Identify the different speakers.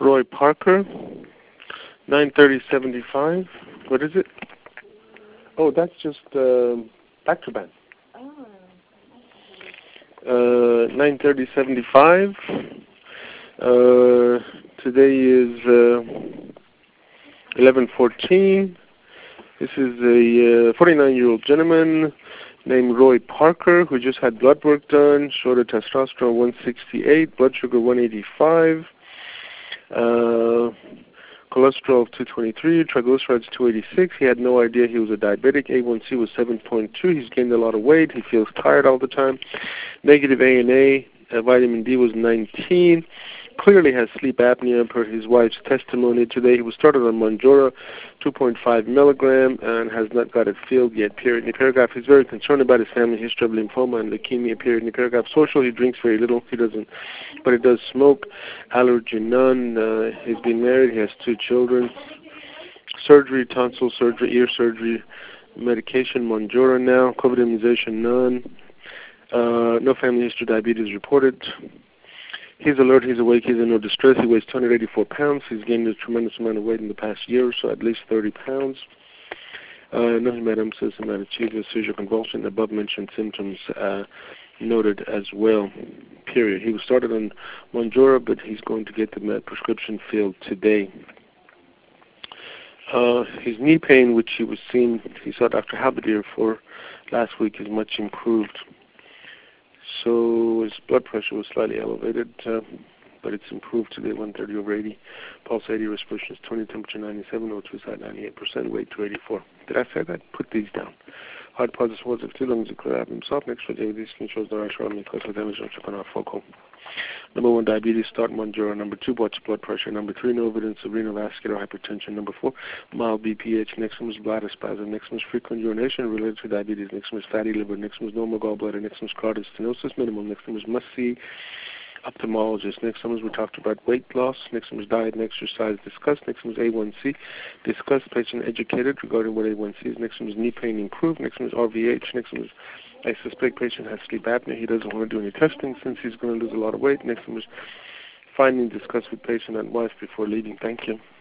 Speaker 1: Roy Parker, 93075. What is it? Oh, that's just Bactroban. 93075. Today is 11:14. This is a 49-year-old gentleman named Roy Parker who just had blood work done, showed a testosterone 168, blood sugar 185, cholesterol of 223, triglycerides 286. He had no idea he was a diabetic. A1C was 7.2. He's gained a lot of weight. He feels tired all the time. Negative ANA. Vitamin D was 19. Clearly has sleep apnea per his wife's testimony today. He was started on Monjora, 2.5 milligram, and has not got it filled yet. Period. In the paragraph, he's very concerned about his family history of lymphoma and leukemia. Period. In the paragraph, social, he drinks very little. He doesn't, but he does smoke. Allergy, none. He's been married. He has 2 children. Surgery, tonsil surgery, ear surgery, medication, Monjora now. COVID immunization, none. No family history of diabetes reported. He's alert, he's awake, he's in no distress. He weighs 284 pounds. He's gained a tremendous amount of weight in the past year or so, at least 30 pounds. No hematemesis, hematochezia, seizure, convulsion, above-mentioned symptoms noted as well, period. He was started on Monjora, but he's going to get the prescription filled today. His knee pain, which he saw Dr. Habadir for last week, is much improved. So his blood pressure was slightly elevated, but it's improved today, 130/80. Pulse 80, respiration is 20, temperature 97, O2 side 98%, weight 284. Did I say that? Put these down. Heart positive was of 2 lungs, a clear abdomen, soft next to the skin shows the right shoulder, close with damage, check on our focal. Number 1, diabetes, start Monjora. Number 2, watch blood pressure. Number 3, no evidence of renal vascular hypertension. Number 4, mild BPH. Next one is bladder spasm. Next one is frequent urination related to diabetes. Next one is fatty liver. Next one is normal gallbladder. Next one is cardiac stenosis minimum. Next one is must see ophthalmologist. Next one is we talked about weight loss. Next one is diet and exercise discussed. Next one is A1C discussed, patient educated regarding what A1C is. Next one is knee pain improved. Next one is RVH. Next one is I suspect patient has sleep apnea. He doesn't want to do any testing since he's going to lose a lot of weight. Next one is finding discussed with patient and wife before leaving. Thank you.